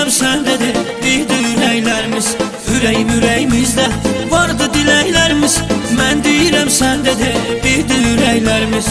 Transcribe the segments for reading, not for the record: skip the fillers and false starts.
deyirəm səndədir bir ürəklərimiz. Ürəyimizdə vardı diləklərimiz. Mən deyirəm səndədir bir ürəklərimiz.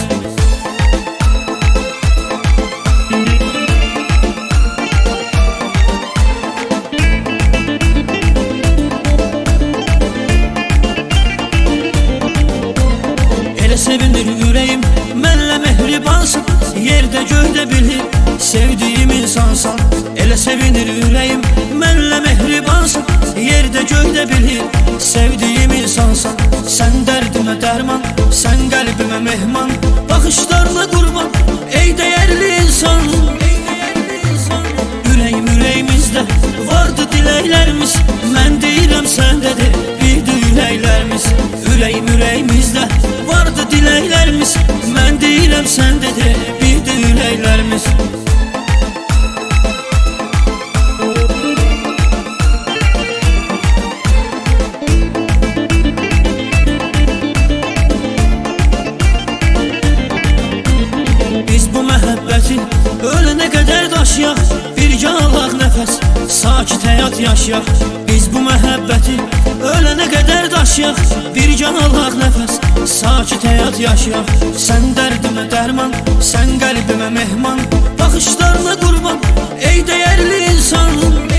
Elə sevinir ürəyim mənlə mehribansın, yerdə göydə bilir sevdiyim insansan. Elə sevinir ürəyim mənlə mehribansın, yerdə göydə bilir sevdiyim insansan. Sən dərdimə dərman, sən qəlbimə mehman, baxışlarla qurban ey dəyərli insan. Ürəyimizdə vardı diləklərimiz. Mən deyirəm səndədir bir ürəklərimiz. Ürəyimizdə vardı diləklərimiz. Mən deyirəm səndədir bir ürəklərimiz. Biz bu məhəbbəti ölənə qədər daşıyaq, birgə alaq nəfəs, sakit həyat yaşayaq. Biz bu məhəbbəti ölənə qədər daşıyaq, birgə alaq nəfəs, sakit həyat yaşayaq. Sən dərdimə dərman, sən qəlbimə mehman, baxışlarla qurban ey dəyərli insan.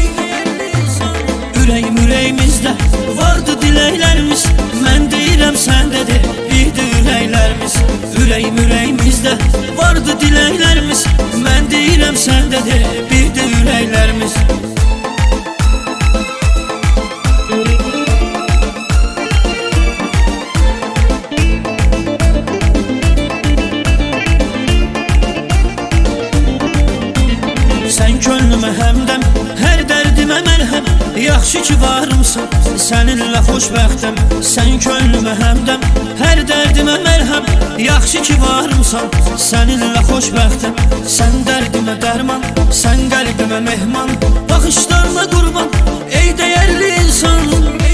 Ürəyimizdə vardı diləklərimiz. Mən deyirəm səndədir bir ürəklərimiz. Ürəyimizdə vardı diləklərimiz. Mən deyirəm səndədir bir ürəklərimiz. Sən könlümə həmdəm, hər dərdimə məlhəm, yaxşı ki varımsan, səninlə xoşbəxtəm. Sən könlümə həmdəm, hər dərdimə məlhəm, yaxşı ki varımsan, səninlə xoşbəxtəm. Sən dərdimə dərman, sən qəlbimə mehman, baxışlarla qurban ey dəyərli insan.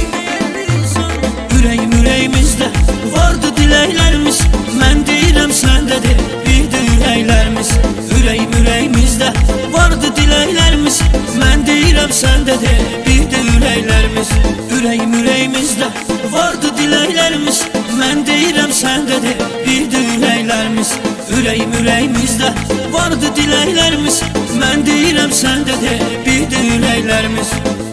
Ürəyimizdə vardı diləklərimiz. Mən deyirəm səndədir bir ürəklərimiz. Ürəyimizdə vardı diləklərimiz. Mən deyirəm səndədir bir ürəklərimiz. Ürəyimizdə vardı diləklərimiz. Mən deyirəm səndədir bir ürəklərimiz. Ürəyimizdə vardı diləklərimiz. Mən deyirəm səndədir bir ürəklərimiz.